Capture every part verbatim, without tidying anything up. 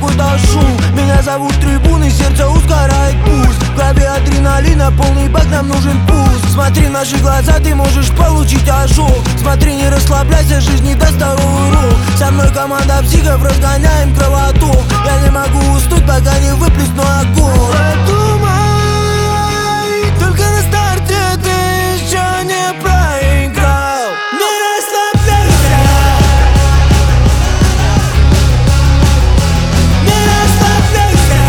какой-то шум. Меня зовут трибуны, сердце ускоряет пульс. В крови адреналина, полный бак, нам нужен пульс. Смотри в наши глаза, ты можешь получить ожог. Смотри, не расслабляйся, жизнь не даст второй урок. Со мной команда психов, разгоняем кровоток. Я не могу уснуть, пока не выплесну огонь. Подумай, только на старте ты еще не проиграл. Не расслабляйся, не расслабляйся,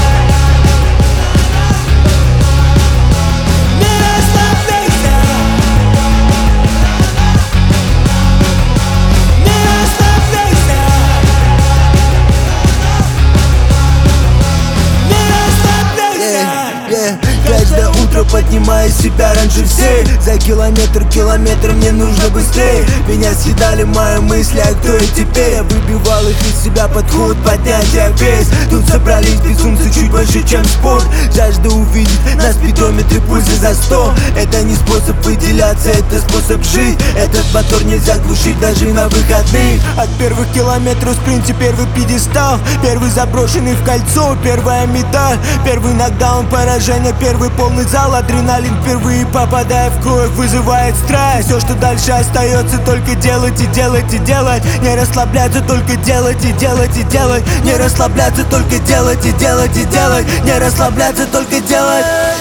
не расслабляйся, не расслабляйся, не расслабляйся. Yeah, yeah. Каждое утро поднимаю себя раньше всех. За километр, километр мне нужно быстрее. Меня съедали мои мысли, а кто я теперь? Я выбивал их из себя, подход, поднятие вес. Тут собрались безумцы чуть больше, чем спорт. Жажда увидеть на спидометре пульсы за сто. Это не способ выделяться, это способ жить. Этот мотор нельзя глушить даже на выходных. От первых километров в спринте первый пьедестал. Первый заброшенный в кольцо, первая медаль. Первый нокдаун, поражение, первый полный зал. Адреналин впервые попадая в кровь вызывает страсть. Все, что дальше остается, только делать и делать и делать. Не расслабляться, только делать и делать и делать. Не расслабляться, только делать и делать и делать. Не расслабляться, только делать.